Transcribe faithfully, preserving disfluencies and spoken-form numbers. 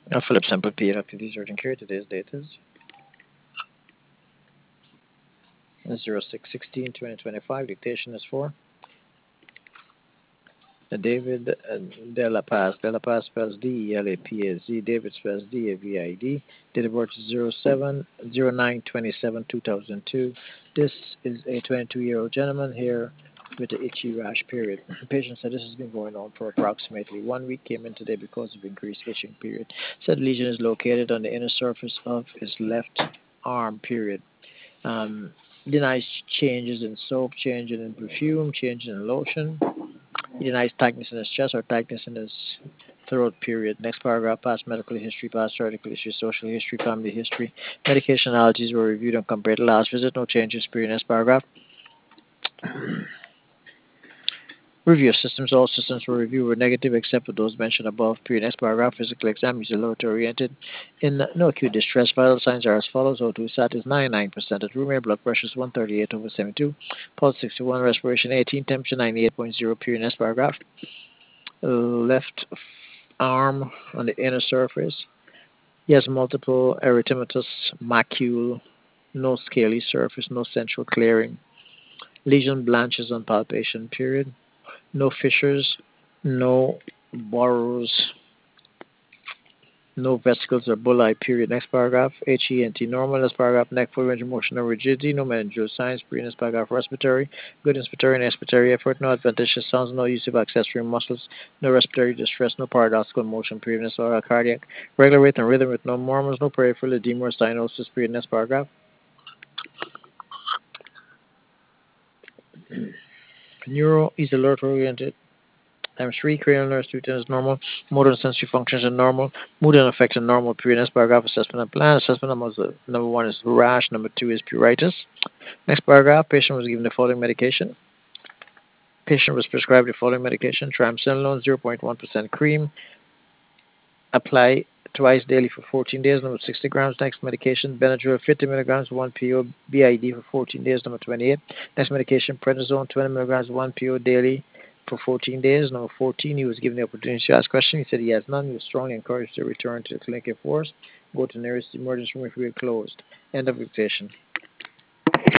Uh, Philip Sample P. Activities urgent care. Today's date is zero six sixteen twenty twenty-five. Dictation is for uh, David uh, De La Paz. De La Paz spells D E L A P A Z. David spells D A V I D. Date of birth is zero seven zero nine twenty-seven two thousand two. This is a twenty-two year old gentleman here with the itchy rash period. The patient said this has been going on for approximately one week. Came in today because of increased itching period. Said lesion is located on the inner surface of his left arm period. Um, denies changes in soap, changes in perfume, changes in lotion. He denies tightness in his chest or tightness in his throat, period. Next paragraph, past medical history, past surgical history, social history, family history. Medication allergies were reviewed and compared to last visit. No changes, period. Next paragraph. Review of systems. All systems were reviewed were negative except for those mentioned above. Period. Next paragraph. Physical exam is low to oriented. In no acute distress, vital signs are as follows. O two sat is ninety-nine percent at room air. Blood pressure is one thirty-eight over seventy-two. Pulse sixty-one. Respiration eighteen. Temperature ninety-eight point zero. Period. Next paragraph. Left arm on the inner surface. He has multiple erythematous macule. No scaly surface. No central clearing. Lesion blanches on palpation. Period. No fissures. No borrows, no vesicles or bullae, period. Next paragraph, H E N T, normal. Next paragraph, neck, full range of motion, no rigidity, no meningeal signs, period. Next paragraph, respiratory, good inspiratory and expiratory effort, no adventitious sounds, no use of accessory muscles, no respiratory distress, no paradoxical motion, period. Next paragraph, cardiac, regular rate and rhythm with no murmurs, no peripheral edema or cyanosis, period. Next paragraph, neuro is alert oriented. Times three, cranial nerve stimulation is normal. Motor and sensory functions are normal. Mood and affects are normal. Period. Next paragraph, assessment and plan. Assessment number, number one is rash. Number two is pruritus. Next paragraph, patient was given the following medication. Patient was prescribed the following medication. Triamcinolone, zero point one percent cream. Apply twice daily for fourteen days. Number sixty grams. Next medication, Benadryl, fifty milligrams, one P O, B I D for fourteen days. Number twenty-eight. Next medication, prednisone, twenty milligrams, one P O daily for fourteen days. Number fourteen, he was given the opportunity to ask questions. He said he has none. He was strongly encouraged to return to the clinic if forced. Go to the nearest emergency room if we are closed. End of dictation.